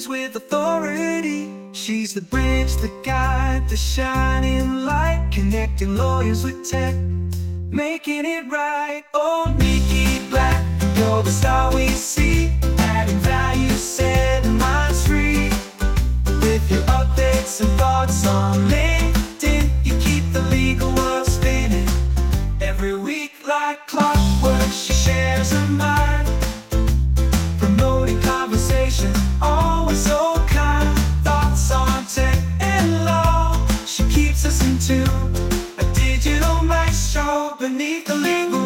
news with authority. She's the bridge, the guide, the shining light, connecting lawyers with tech, making it right. Oh, Nikki Black, you're the star we see, adding value, setting minds free. With your updates and thoughts on LinkedIn, you keep the legal world spinning. Every week like clockwork, she shares her mind, promoting conversation, always so kind. Thoughts on tech and law, she keeps us in tune, a digital maestro beneath the legal.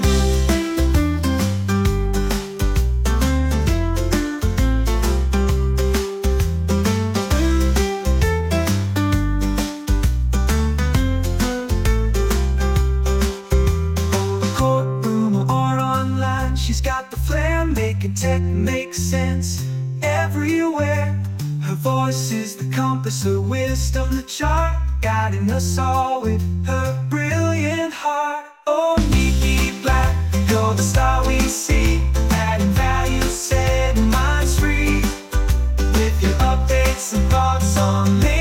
She's got the flair, making tech make sense everywhere. Her voice is the compass, her wisdom the chart, guiding us all with her brilliant heart. Oh, Nikki Black, you're the star we see, adding value, setting minds free. With your updates and thoughts on